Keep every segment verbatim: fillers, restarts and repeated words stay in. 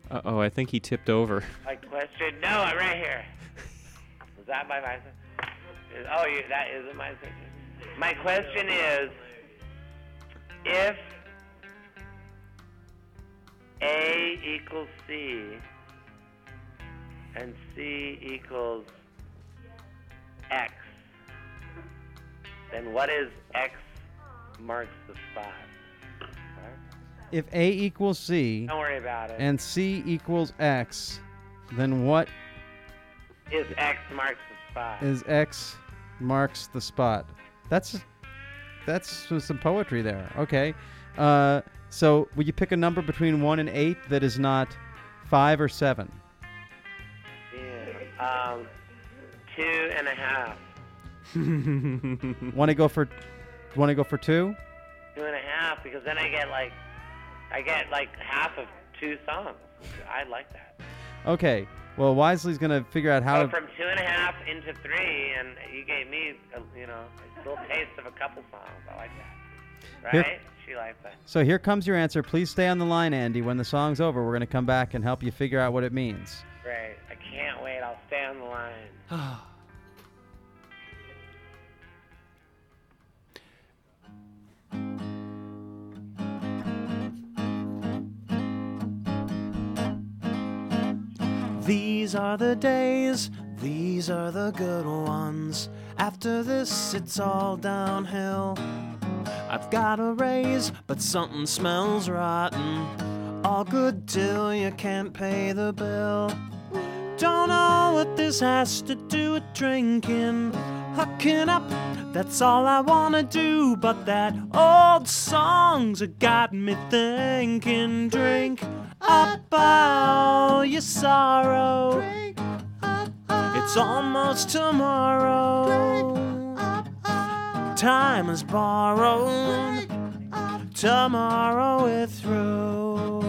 Uh-oh, I think he tipped over. My question, no, I'm right here. Is that my my? Is, oh, you, that isn't my. My question is, if A equals C and C equals X, then what is X marks the spot? If A equals C Don't worry about it. and C equals X, then what Is X marks the spot? is X marks the spot? That's that's some poetry there. Okay. Uh, so will you pick a number between one and eight that is not five or seven? Yeah. Um, two and a half. Want to go for want to go for two? Two and a half, because then I get like, I get like half of two songs. I like that. Okay. Well, Wisely's gonna figure out how So to. from two and a half into three, and you gave me, a, you know, a little taste of a couple songs. I like that. Right? Here- She likes that. So here comes your answer. Please stay on the line, Andy. When the song's over, we're gonna come back and help you figure out what it means. Great. I can't wait. I'll stay on the line. These are the days, these are the good ones. After this, it's all downhill. I've got a raise, but something smells rotten. All good till you can't pay the bill. Don't know what this has to do with drinking. Hooking up, that's all I wanna do. But that old song's got me thinking. Drink up all your sorrow. It's almost tomorrow. Time is borrowed. Tomorrow we're through.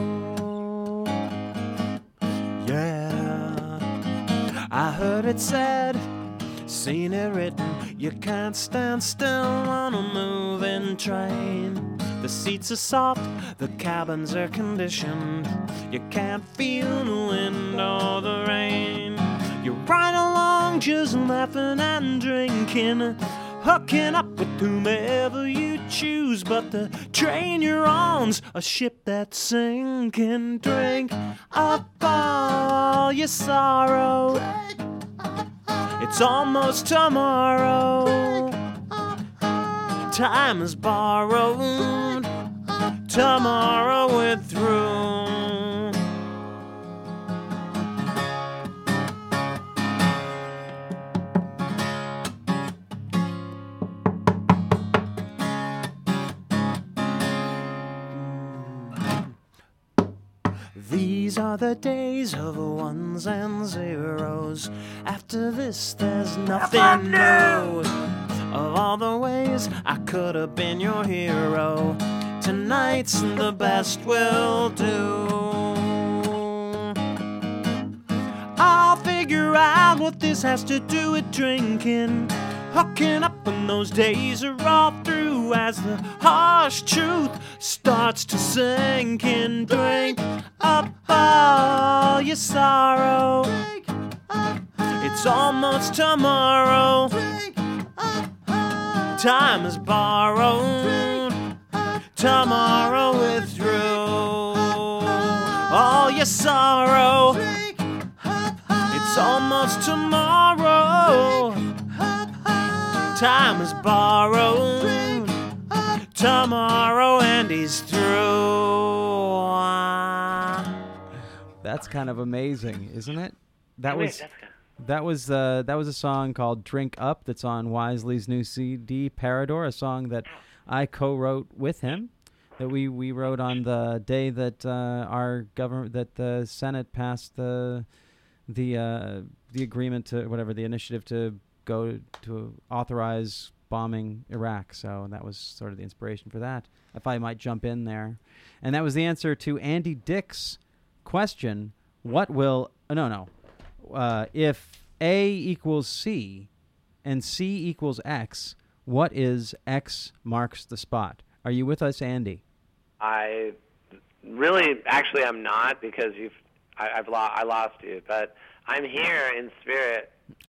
Yeah, I heard it said, seen it written, you can't stand still on a moving train. The seats are soft, the cabins are conditioned. You can't feel the wind or the rain. You ride along just laughing and drinking, hooking up with whomever you choose. But the train you're on's a ship that's sinking. Drink up all your sorrow. It's almost tomorrow. Time is borrowed. Tomorrow we're through. These are the days of ones and zeros. After this, there's nothing new. Of all the ways I could have been your hero, tonight's the best we'll do. I'll figure out what this has to do with drinking, hooking up when those days are all through. As the harsh truth starts to sink in, drink up all your sorrow. It's almost tomorrow. Time is borrowed. Tomorrow we're through. All your sorrow. It's almost tomorrow. Time is borrowed. Tomorrow and he's through. That's kind of amazing, isn't it? That Wait, was that's good. that was uh, that was a song called "Drink Up" that's on Wisely's new C D, Parador, a song that I co-wrote with him. That we, we wrote on the day that uh, our government, that the Senate passed the the uh, the agreement to whatever the initiative to go to authorize bombing Iraq. So that was sort of the inspiration for that, if I might jump in there. And that was the answer to Andy Dick's question, what will, uh, no, no, uh, if A equals C and C equals X, what is X marks the spot? Are you with us, Andy? I really, actually, I'm not, because you've. I, I've lo- I lost you, but I'm here in spirit.